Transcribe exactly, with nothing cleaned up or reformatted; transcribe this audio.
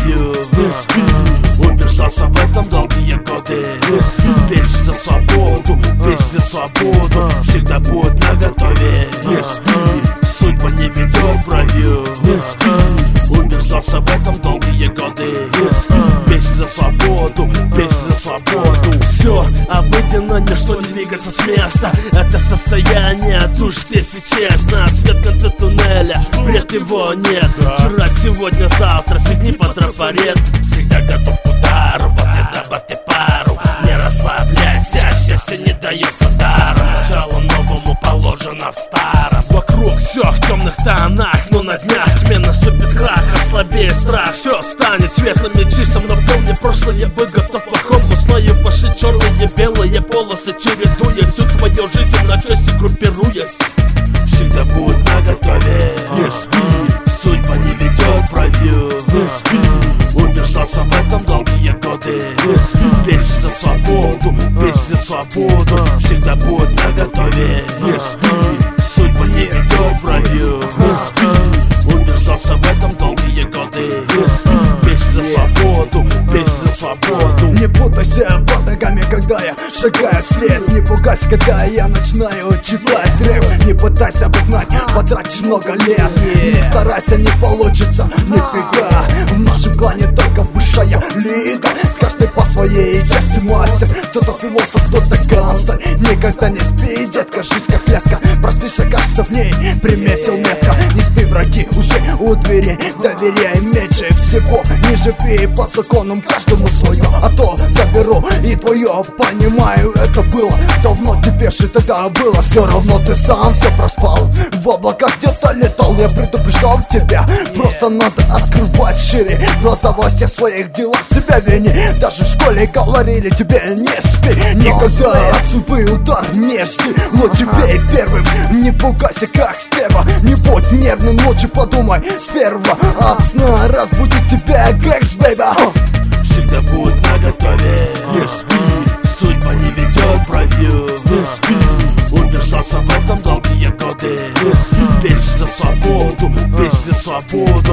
провел. Не спи, убеждался в этом долгие годы. Не спи, песня за свободу, песня за свободу всегда будет наготове. Не спи, судьба не ведет провел. Не спи, убеждался в этом долгие годы. Не спи, песня за свободу, песня за свободу. Все обыденно, ничто не двигается с места. Это состояние души, если честно. Свет в конце туннеля, бред его нет. Вчера, сегодня, завтра, сидни по трафарет. Всегда готов к удару, победа, добавьте пару. Не расслабляйся, счастье не дается даром. Начало новому положено в старом. Вокруг все в темных тонах, но на днях тьме наступит крах. Ослабее страх, все станет светлым и чистым. Но помни прошлое, быть готов к плохому. Сною пошли черные, белые полосы, чередуя всю твою жизнь на части группируясь. Всегда будет наготове. Не спи, судьба не ведет провел. Не спи, убеждался в этом долгие годы. Не спи, песня за свободу, песня за свободу всегда будет наготове. Не спи, судьба не ведет провел. Не спи, убеждался в этом долгие годы. Не спи, песня за свободу, песня за свободу. Не путайся под ногами, когда я шагаю вслед. Не пугайся, когда я начинаю читать рэп. Не пытайся обогнать, потратишь много лет. Не старайся, не получится нифига. В нашем клане только высшая лига. Каждый по своей части мастер. Кто-то философ, кто-то гангстер. Никогда не спи, детка, жизнь как клетка. Проспишь, окажешься в ней, приметил метко. Не спи, враги уже у двери. Доверяй меньше всего, не живи по законам, каждому свое. А то заберу и твое, понимаю, это было давно, теперь же тогда было. Все равно ты сам все проспал, в облаках где-то летал. Я предупреждал тебя, просто надо открывать шире глаза во всех своих делах, себя вини. Даже в школе говорили тебе не спи. Никогда от судьбы удар не жди. Лучше бей первым, не пугайся как стерва. Не будь нервным, лучше подумай с первого. От сна разбудит тебя гэкс, бэйба. Всегда будет наготове. Не спи, судьба не ведет провел. Не спи, убеждался в этом долгие годы. Не спи, песня за свободу, песня за свободу